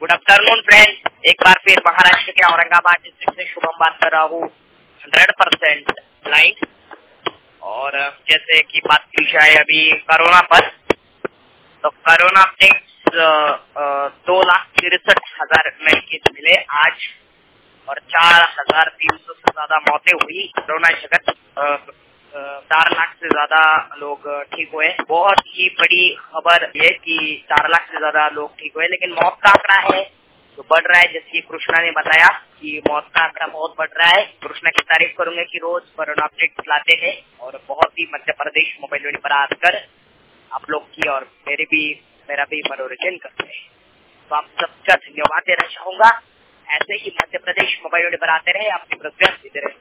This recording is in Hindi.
गुड आफ्टरनून फ्रेंड्स, एक बार फिर महाराष्ट्र के औरंगाबाद डिस्ट्रिक्ट से शुभम बात कर रहा हूँ 100% ब्लाइंड। और जैसे कि बात की जाए अभी कोरोना पर, तो कोरोना अपडेट्स 2,63,000 नए केस मिले आज और 4,300 से ज्यादा मौतें हुई। कोरोना जगत 4 लाख से ज्यादा लोग ठीक हुए। बहुत ही बड़ी खबर है कि 4 लाख से ज्यादा लोग ठीक हुए, लेकिन मौत का आंकड़ा है जो बढ़ रहा है। जैसे कृष्णा ने बताया कि मौत का आंकड़ा बहुत बढ़ रहा है। कृष्णा की तारीफ करूंगा कि रोज कोरोना अपडेट लाते हैं और बहुत ही मध्य प्रदेश मोबाइल पर आकर आप लोग की और मेरा भी मनोरंजन करते हैं। तो आप सबका धन्यवाद देना चाहूंगा। ऐसे ही मध्य प्रदेश मोबाइल पर आते रहे, आपके प्रयास देते रहे।